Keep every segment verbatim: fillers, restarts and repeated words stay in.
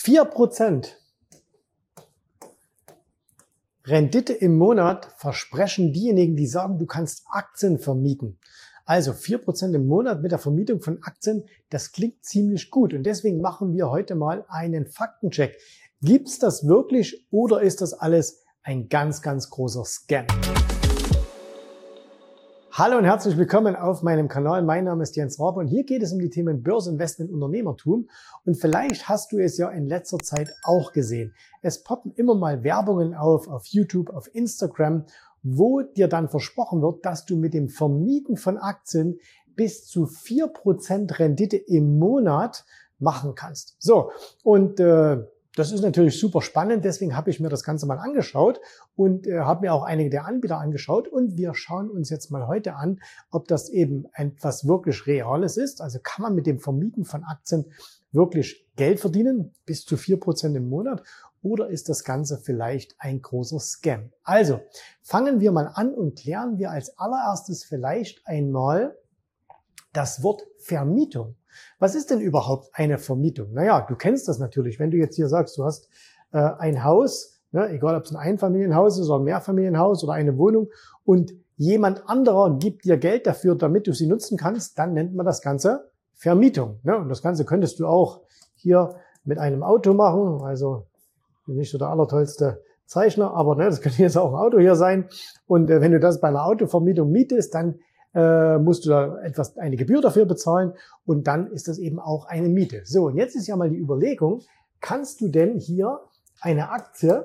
vier Prozent Rendite im Monat versprechen diejenigen, die sagen, du kannst Aktien vermieten. Also vier Prozent im Monat mit der Vermietung von Aktien, das klingt ziemlich gut. Und deswegen machen wir heute mal einen Faktencheck. Gibt's das wirklich oder ist das alles ein ganz, ganz großer Scam? Hallo und herzlich willkommen auf meinem Kanal. Mein Name ist Jens Rabe und hier geht es um die Themen Börse, Investment, Unternehmertum. Und vielleicht hast du es ja in letzter Zeit auch gesehen. Es poppen immer mal Werbungen auf, auf YouTube, auf Instagram, wo dir dann versprochen wird, dass du mit dem Vermieten von Aktien bis zu vier Prozent Rendite im Monat machen kannst. So, und äh, das ist natürlich super spannend, deswegen habe ich mir das Ganze mal angeschaut und äh, habe mir auch einige der Anbieter angeschaut und wir schauen uns jetzt mal heute an, ob das eben etwas wirklich Reales ist. Also kann man mit dem Vermieten von Aktien wirklich Geld verdienen, bis zu vier Prozent im Monat, oder ist das Ganze vielleicht ein großer Scam? Also fangen wir mal an und klären wir als allererstes vielleicht einmal das Wort Vermietung. Was ist denn überhaupt eine Vermietung? Naja, du kennst das natürlich. Wenn du jetzt hier sagst, du hast äh, ein Haus, ne, egal ob es ein Einfamilienhaus ist oder ein Mehrfamilienhaus oder eine Wohnung und jemand anderer gibt dir Geld dafür, damit du sie nutzen kannst, dann nennt man das Ganze Vermietung. Ne? Und das Ganze könntest du auch hier mit einem Auto machen. Also nicht so der allertollste Zeichner, aber ne, das könnte jetzt auch ein Auto hier sein. Und äh, wenn du das bei einer Autovermietung mietest, dann äh, musst du da etwas, eine Gebühr dafür bezahlen und dann ist das eben auch eine Miete. So, und jetzt ist ja mal die Überlegung, kannst du denn hier eine Aktie,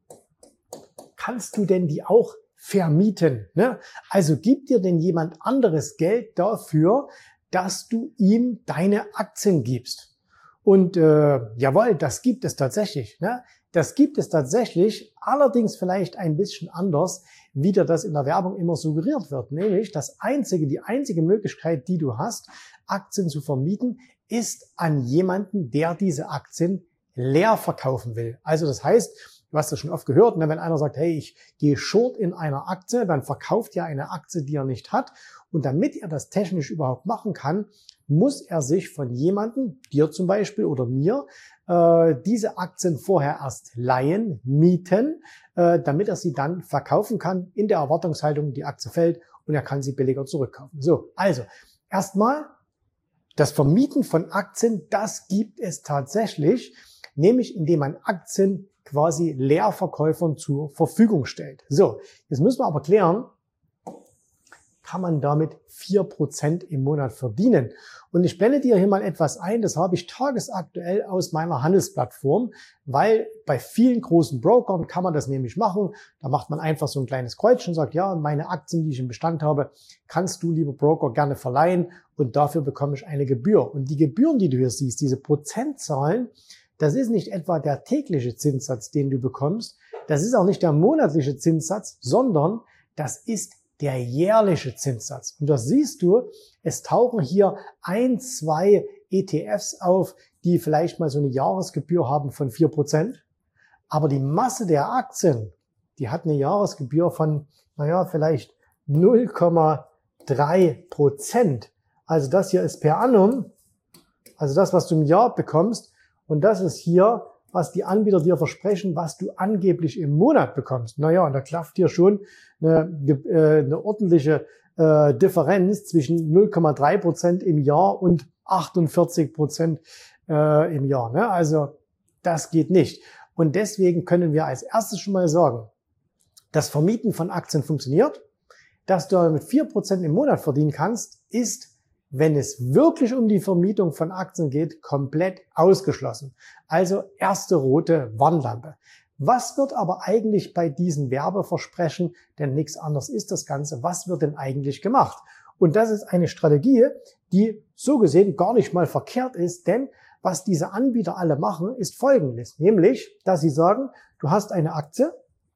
kannst du denn die auch vermieten? Ne? Also gibt dir denn jemand anderes Geld dafür, dass du ihm deine Aktien gibst? Und äh, jawohl, das gibt es tatsächlich. Ne? Das gibt es tatsächlich, allerdings vielleicht ein bisschen anders, wie dir das in der Werbung immer suggeriert wird. Nämlich das einzige, die einzige Möglichkeit, die du hast, Aktien zu vermieten, ist an jemanden, der diese Aktien leer verkaufen will. Also das heißt, du hast das schon oft gehört, ne, wenn einer sagt, hey, ich gehe short in einer Aktie, dann verkauft er eine Aktie, die er nicht hat. Und damit er das technisch überhaupt machen kann, muss er sich von jemandem, dir zum Beispiel oder mir, äh, diese Aktien vorher erst leihen, mieten, äh, damit er sie dann verkaufen kann, in der Erwartungshaltung, die Aktie fällt und er kann sie billiger zurückkaufen. So, also erstmal das Vermieten von Aktien, das gibt es tatsächlich, nämlich indem man Aktien quasi Leerverkäufern zur Verfügung stellt. So, jetzt müssen wir aber klären, kann man damit vier Prozent im Monat verdienen. Und ich blende dir hier mal etwas ein, das habe ich tagesaktuell aus meiner Handelsplattform, weil bei vielen großen Brokern kann man das nämlich machen. Da macht man einfach so ein kleines Kreuzchen und sagt, ja, meine Aktien, die ich im Bestand habe, kannst du, lieber Broker, gerne verleihen und dafür bekomme ich eine Gebühr. Und die Gebühren, die du hier siehst, diese Prozentzahlen, das ist nicht etwa der tägliche Zinssatz, den du bekommst, das ist auch nicht der monatliche Zinssatz, sondern das ist der jährliche Zinssatz. Und das siehst du, es tauchen hier ein, zwei E T Fs auf, die vielleicht mal so eine Jahresgebühr haben von vier Prozent. Aber die Masse der Aktien, die hat eine Jahresgebühr von, naja, vielleicht null Komma drei Prozent. Also das hier ist per annum, also das, was du im Jahr bekommst. Und das ist hier, was die Anbieter dir versprechen, was du angeblich im Monat bekommst. Naja, und da klafft hier schon eine, äh, eine ordentliche äh, Differenz zwischen null Komma drei Prozent im Jahr und achtundvierzig Prozent äh, im Jahr. Ne? Also das geht nicht. Und deswegen können wir als erstes schon mal sagen, das Vermieten von Aktien funktioniert. Dass du mit vier Prozent im Monat verdienen kannst, ist, wenn es wirklich um die Vermietung von Aktien geht, komplett ausgeschlossen. Also erste rote Warnlampe. Was wird aber eigentlich bei diesen Werbeversprechen, denn nichts anderes ist das Ganze, was wird denn eigentlich gemacht? Und das ist eine Strategie, die so gesehen gar nicht mal verkehrt ist, denn was diese Anbieter alle machen, ist Folgendes. Nämlich, dass sie sagen, du hast eine Aktie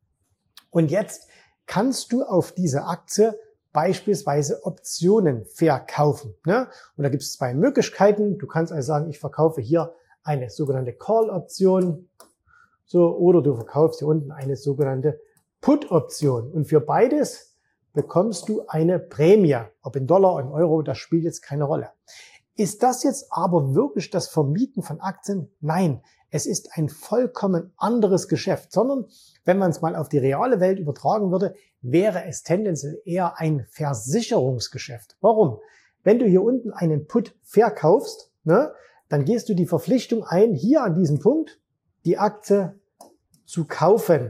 und jetzt kannst du auf diese Aktie beispielsweise Optionen verkaufen. Ne? Und da gibt es zwei Möglichkeiten. Du kannst also sagen, ich verkaufe hier eine sogenannte Call-Option, so, oder du verkaufst hier unten eine sogenannte Put-Option. Und für beides bekommst du eine Prämie. Ob in Dollar, in Euro, das spielt jetzt keine Rolle. Ist das jetzt aber wirklich das Vermieten von Aktien? Nein, Es ist ein vollkommen anderes Geschäft, sondern wenn man es mal auf die reale Welt übertragen würde, wäre es tendenziell eher ein Versicherungsgeschäft. Warum? Wenn du hier unten einen Put verkaufst, ne, dann gehst du die Verpflichtung ein, hier an diesem Punkt die Aktie zu kaufen.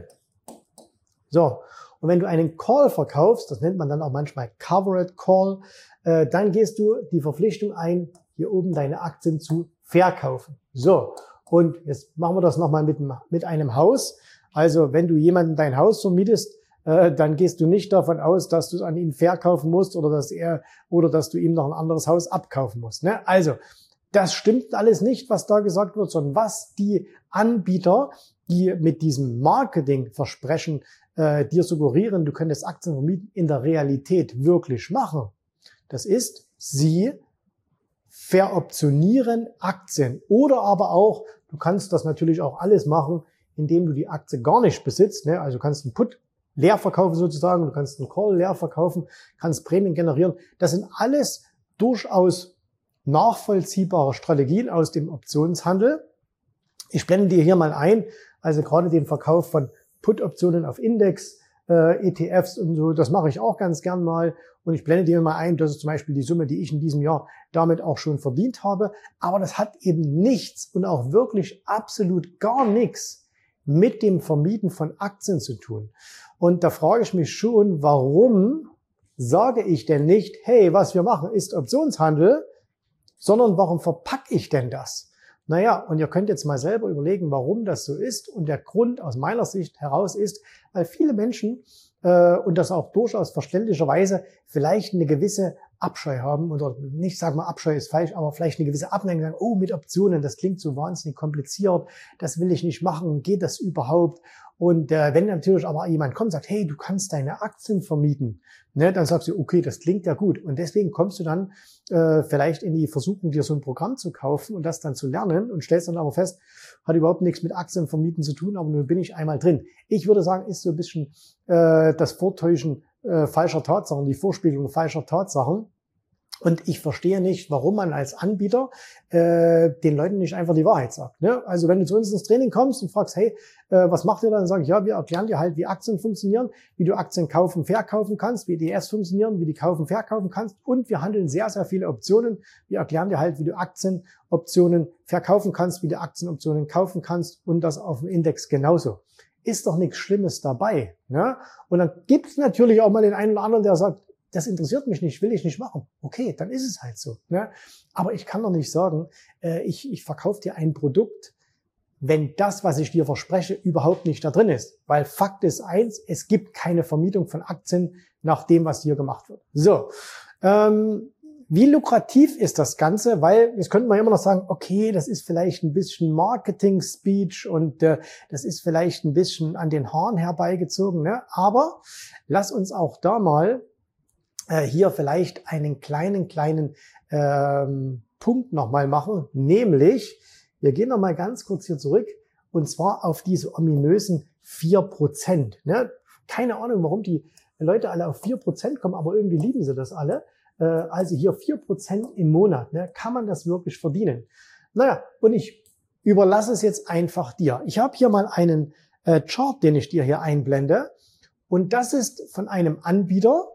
So, und wenn du einen Call verkaufst, das nennt man dann auch manchmal Covered Call, äh, dann gehst du die Verpflichtung ein, hier oben deine Aktien zu verkaufen. So, und jetzt machen wir das nochmal mit, mit einem Haus. Also wenn du jemanden dein Haus vermietest, äh, dann gehst du nicht davon aus, dass du es an ihn verkaufen musst oder dass er oder dass du ihm noch ein anderes Haus abkaufen musst. Ne? Also das stimmt alles nicht, was da gesagt wird, sondern was die Anbieter, die mit diesem Marketingversprechen äh, dir suggerieren, du könntest Aktien vermieten, in der Realität wirklich machen. Das ist, sie veroptionieren Aktien. Oder aber auch, du kannst das natürlich auch alles machen, indem du die Aktie gar nicht besitzt. Ne? Also du kannst einen Put leer verkaufen sozusagen, du kannst einen Call leer verkaufen, kannst Prämien generieren. Das sind alles durchaus nachvollziehbare Strategien aus dem Optionshandel. Ich blende dir hier mal ein, also gerade den Verkauf von Put-Optionen auf Index, äh, E T Fs und so, das mache ich auch ganz gern mal. Und ich blende dir mal ein, das ist zum Beispiel die Summe, die ich in diesem Jahr damit auch schon verdient habe. Aber das hat eben nichts und auch wirklich absolut gar nichts mit dem Vermieten von Aktien zu tun. Und da frage ich mich schon, warum sage ich denn nicht, hey, was wir machen ist Optionshandel, sondern warum verpacke ich denn das? Naja, und ihr könnt jetzt mal selber überlegen, warum das so ist. Und der Grund aus meiner Sicht heraus ist, weil viele Menschen, äh, und das auch durchaus verständlicherweise, vielleicht eine gewisse Abscheu haben, oder nicht sagen wir Abscheu ist falsch, aber vielleicht eine gewisse Abneigung, sagen, oh, mit Optionen, das klingt so wahnsinnig kompliziert, das will ich nicht machen, geht das überhaupt? Und äh, wenn natürlich aber jemand kommt und sagt, hey, du kannst deine Aktien vermieten, ne, dann sagst du, okay, das klingt ja gut. Und deswegen kommst du dann äh, vielleicht in die Versuchung, dir so ein Programm zu kaufen und das dann zu lernen und stellst dann aber fest, hat überhaupt nichts mit Aktien vermieten zu tun, aber nun bin ich einmal drin. Ich würde sagen, ist so ein bisschen äh, das Vortäuschen äh, falscher Tatsachen, die Vorspiegelung falscher Tatsachen. Und ich verstehe nicht, warum man als Anbieter äh, den Leuten nicht einfach die Wahrheit sagt. Ne? Also wenn du zu uns ins Training kommst und fragst, hey, äh, was macht ihr dann? Dann sage ich, ja, wir erklären dir halt, wie Aktien funktionieren, wie du Aktien kaufen, verkaufen kannst, wie E T Fs funktionieren, wie du kaufen, verkaufen kannst. Und wir handeln sehr, sehr viele Optionen. Wir erklären dir halt, wie du Aktienoptionen verkaufen kannst, wie du Aktienoptionen kaufen kannst und das auf dem Index genauso. Ist doch nichts Schlimmes dabei. Ne? Und dann gibt es natürlich auch mal den einen oder anderen, der sagt, das interessiert mich nicht, will ich nicht machen. Okay, dann ist es halt so. Ne? Aber ich kann doch nicht sagen, äh, ich, ich verkaufe dir ein Produkt, wenn das, was ich dir verspreche, überhaupt nicht da drin ist. Weil Fakt ist eins, es gibt keine Vermietung von Aktien nach dem, was hier gemacht wird. So, ähm, wie lukrativ ist das Ganze? Weil jetzt könnte man immer noch sagen, okay, das ist vielleicht ein bisschen Marketing-Speech und äh, das ist vielleicht ein bisschen an den Haaren herbeigezogen. Ne? Aber lass uns auch da mal hier vielleicht einen kleinen, kleinen ähm, Punkt nochmal machen, nämlich, wir gehen nochmal ganz kurz hier zurück, und zwar auf diese ominösen vier Prozent. Ne? Keine Ahnung, warum die Leute alle auf vier Prozent kommen, aber irgendwie lieben sie das alle. Äh, also hier vier Prozent im Monat, ne? Kann man das wirklich verdienen? Naja, und ich überlasse es jetzt einfach dir. Ich habe hier mal einen äh, Chart, den ich dir hier einblende, und das ist von einem Anbieter,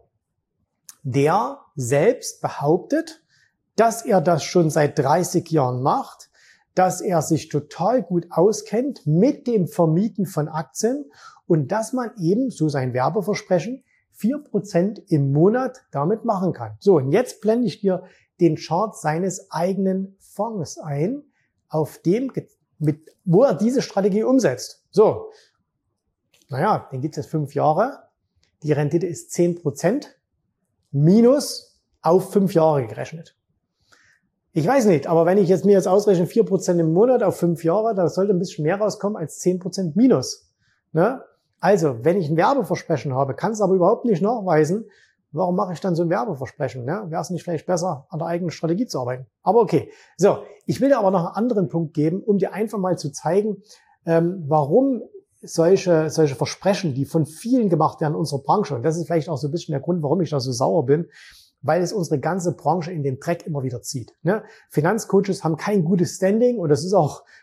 der selbst behauptet, dass er das schon seit dreißig Jahren macht, dass er sich total gut auskennt mit dem Vermieten von Aktien und dass man eben, so sein Werbeversprechen, vier Prozent im Monat damit machen kann. So, und jetzt blende ich dir den Chart seines eigenen Fonds ein, auf dem, mit, wo er diese Strategie umsetzt. So, naja, den gibt es jetzt fünf Jahre. Die Rendite ist zehn Prozent. Minus auf fünf Jahre gerechnet. Ich weiß nicht, aber wenn ich jetzt mir jetzt ausrechne, vier Prozent im Monat auf fünf Jahre, da sollte ein bisschen mehr rauskommen als zehn Prozent Minus. Ne? Also, wenn ich ein Werbeversprechen habe, kann es aber überhaupt nicht nachweisen, warum mache ich dann so ein Werbeversprechen? Ne? Wäre es nicht vielleicht besser, an der eigenen Strategie zu arbeiten? Aber okay. So, ich will dir aber noch einen anderen Punkt geben, um dir einfach mal zu zeigen, ähm, warum solche, solche Versprechen, die von vielen gemacht werden in unserer Branche, und das ist vielleicht auch so ein bisschen der Grund, warum ich da so sauer bin, weil es unsere ganze Branche in den Dreck immer wieder zieht. Ne? Finanzcoaches haben kein gutes Standing und das ist auch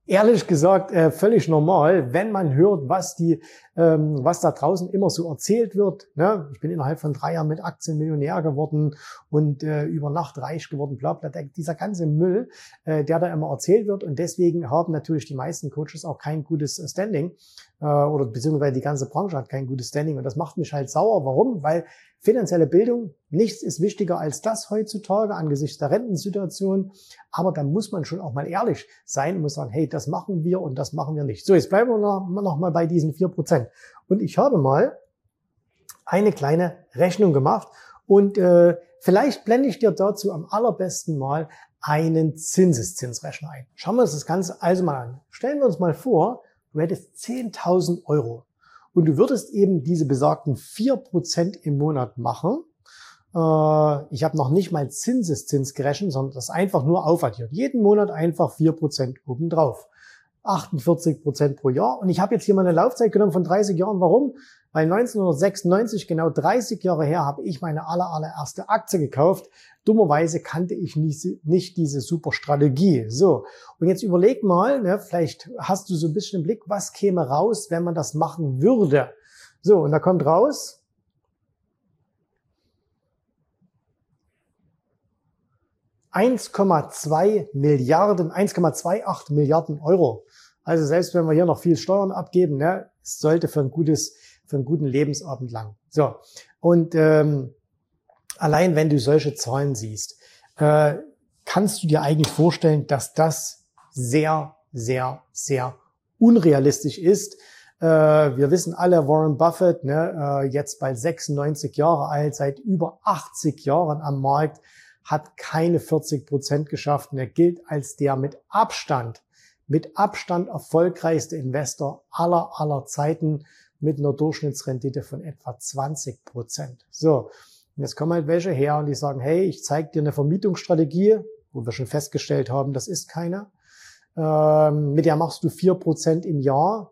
Ehrlich gesagt, äh, völlig normal, wenn man hört, was die, ähm, was da draußen immer so erzählt wird. Ne? Ich bin innerhalb von drei Jahren mit Aktien Millionär geworden und äh, über Nacht reich geworden, bla bla. Dieser ganze Müll, äh, der da immer erzählt wird. Und deswegen haben natürlich die meisten Coaches auch kein gutes Standing äh, oder beziehungsweise die ganze Branche hat kein gutes Standing. Und das macht mich halt sauer. Warum? Weil finanzielle Bildung, nichts ist wichtiger als das heutzutage angesichts der Rentensituation. Aber da muss man schon auch mal ehrlich sein und muss sagen, hey, das machen wir und das machen wir nicht. So, jetzt bleiben wir noch, noch mal bei diesen vier Prozent. Und ich habe mal eine kleine Rechnung gemacht und äh, vielleicht blende ich dir dazu am allerbesten mal einen Zinseszinsrechner ein. Schauen wir uns das Ganze also mal an. Stellen wir uns mal vor, du hättest zehntausend Euro. Und du würdest eben diese besagten vier Prozent im Monat machen. Äh, ich habe noch nicht mal Zinseszins gerechnet, sondern das einfach nur aufaddiert. Jeden Monat einfach vier Prozent obendrauf. achtundvierzig Prozent pro Jahr. Und ich habe jetzt hier mal eine Laufzeit genommen von dreißig Jahren. Warum? Weil neunzehnhundertsechsundneunzig, genau dreißig Jahre her, habe ich meine aller, allererste Aktie gekauft. Dummerweise kannte ich nicht, nicht diese super Strategie. So, und jetzt überleg mal, ne, vielleicht hast du so ein bisschen im Blick, was käme raus, wenn man das machen würde. So, und da kommt raus eins Komma zwei Milliarden, eins Komma achtundzwanzig Milliarden Euro. Also selbst wenn wir hier noch viel Steuern abgeben, ne, es sollte für ein gutes, für einen guten Lebensabend lang. So, und ähm, allein wenn du solche Zahlen siehst, äh, kannst du dir eigentlich vorstellen, dass das sehr, sehr, sehr unrealistisch ist. Äh, wir wissen alle, Warren Buffett, ne, äh, jetzt bald sechsundneunzig Jahre alt, seit über achtzig Jahren am Markt, hat keine vierzig Prozent geschafft und er gilt als der mit Abstand, mit Abstand erfolgreichste Investor aller, aller Zeiten mit einer Durchschnittsrendite von etwa zwanzig Prozent. So. Und jetzt kommen halt welche her und die sagen, hey, ich zeige dir eine Vermietungsstrategie, wo wir schon festgestellt haben, das ist keine. Ähm, mit der machst du vier Prozent im Jahr.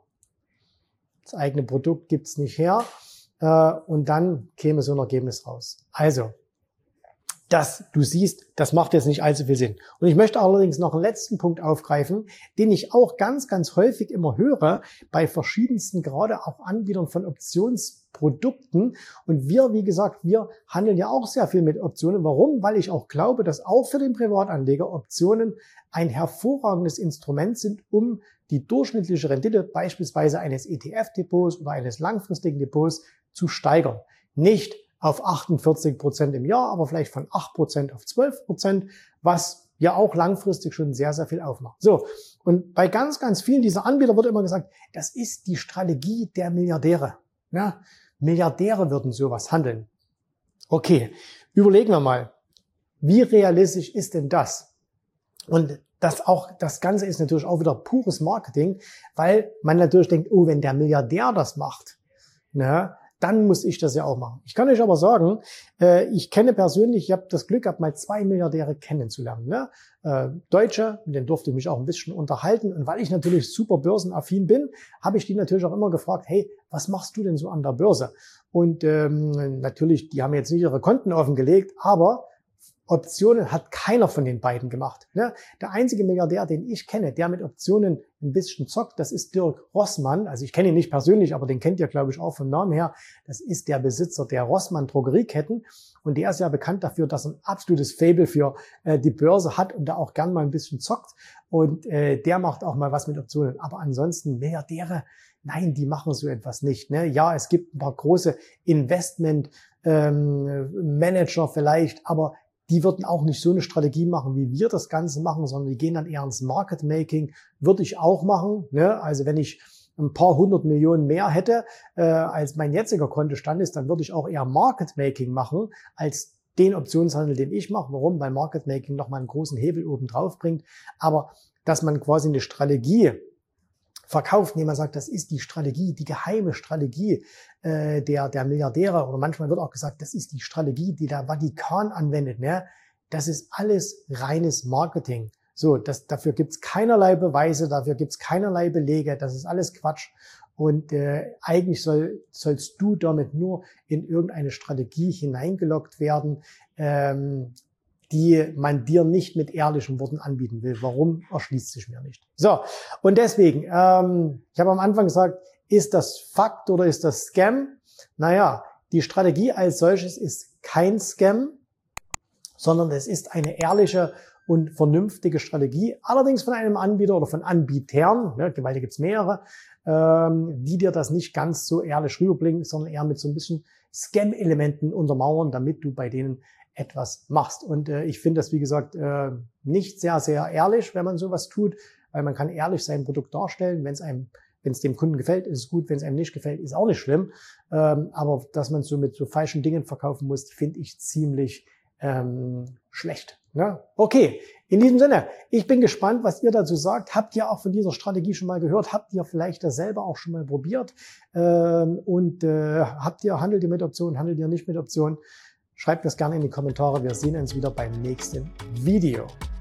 Das eigene Produkt gibt's nicht her. Äh, und dann käme so ein Ergebnis raus. Also, das, du siehst, das macht jetzt nicht allzu viel Sinn. Und ich möchte allerdings noch einen letzten Punkt aufgreifen, den ich auch ganz, ganz häufig immer höre bei verschiedensten, gerade auch Anbietern von Optionsprodukten. Und wir, wie gesagt, wir handeln ja auch sehr viel mit Optionen. Warum? Weil ich auch glaube, dass auch für den Privatanleger Optionen ein hervorragendes Instrument sind, um die durchschnittliche Rendite beispielsweise eines E T F-Depots oder eines langfristigen Depots zu steigern. Nicht auf achtundvierzig Prozent im Jahr, aber vielleicht von acht Prozent auf zwölf Prozent, was ja auch langfristig schon sehr, sehr viel aufmacht. So, und bei ganz, ganz vielen dieser Anbieter wird immer gesagt, das ist die Strategie der Milliardäre. Ja, Milliardäre würden sowas handeln. Okay, überlegen wir mal, wie realistisch ist denn das? Und das auch, das Ganze ist natürlich auch wieder pures Marketing, weil man natürlich denkt, oh, wenn der Milliardär das macht, ne, dann muss ich das ja auch machen. Ich kann euch aber sagen, äh, ich kenne persönlich, ich habe das Glück gehabt, mal zwei Milliardäre kennenzulernen. Ne? Äh, Deutsche, mit denen durfte ich mich auch ein bisschen unterhalten. Und weil ich natürlich super börsenaffin bin, habe ich die natürlich auch immer gefragt, hey, was machst du denn so an der Börse? Und ähm, natürlich, die haben jetzt nicht ihre Konten offengelegt, aber Optionen hat keiner von den beiden gemacht. Ne? Der einzige Milliardär, den ich kenne, der mit Optionen ein bisschen zockt, das ist Dirk Rossmann. Also ich kenne ihn nicht persönlich, aber den kennt ihr, glaube ich, auch vom Namen her. Das ist der Besitzer der Rossmann Drogerieketten. Und der ist ja bekannt dafür, dass er ein absolutes Faible für äh, die Börse hat und da auch gern mal ein bisschen zockt. Und äh, der macht auch mal was mit Optionen. Aber ansonsten Milliardäre, nein, die machen so etwas nicht. Ne? Ja, es gibt ein paar große Investment-Manager ähm, vielleicht, aber die würden auch nicht so eine Strategie machen, wie wir das Ganze machen, sondern die gehen dann eher ins Market Making. Würde ich auch machen. Ne? Also wenn ich ein paar hundert Millionen mehr hätte, äh, als mein jetziger Kontostand ist, dann würde ich auch eher Market Making machen, als den Optionshandel, den ich mache. Warum? Weil Market Making nochmal einen großen Hebel oben drauf bringt. Aber dass man quasi eine Strategie verkauft, indem man sagt, das ist die Strategie, die geheime Strategie äh, der der Milliardäre, oder manchmal wird auch gesagt, das ist die Strategie, die der Vatikan anwendet. Ne? Das ist alles reines Marketing. So, das, dafür gibt's keinerlei Beweise, dafür gibt's keinerlei Belege, das ist alles Quatsch. Und äh, eigentlich soll, sollst du damit nur in irgendeine Strategie hineingelockt werden, ähm, die man dir nicht mit ehrlichen Worten anbieten will. Warum, erschließt sich mir nicht. So, und deswegen, ähm, ich habe am Anfang gesagt, ist das Fakt oder ist das Scam? Naja, die Strategie als solches ist kein Scam, sondern es ist eine ehrliche und vernünftige Strategie, allerdings von einem Anbieter oder von Anbietern, ja, weil da gibt es mehrere, ähm, die dir das nicht ganz so ehrlich rüberbringen, sondern eher mit so ein bisschen Scam-Elementen untermauern, damit du bei denen etwas machst. Und äh, ich finde das, wie gesagt, äh, nicht sehr, sehr ehrlich, wenn man sowas tut, weil man kann ehrlich sein Produkt darstellen. Wenn es einem, wenn es dem Kunden gefällt, ist es gut. Wenn es einem nicht gefällt, ist auch nicht schlimm. Ähm, aber dass man so mit so falschen Dingen verkaufen muss, finde ich ziemlich ähm, schlecht. Ja? Okay, in diesem Sinne, ich bin gespannt, was ihr dazu sagt. Habt ihr auch von dieser Strategie schon mal gehört? Habt ihr vielleicht das selber auch schon mal probiert? Ähm, und äh, habt ihr, handelt ihr mit Optionen, handelt ihr nicht mit Optionen? Schreibt das gerne in die Kommentare. Wir sehen uns wieder beim nächsten Video.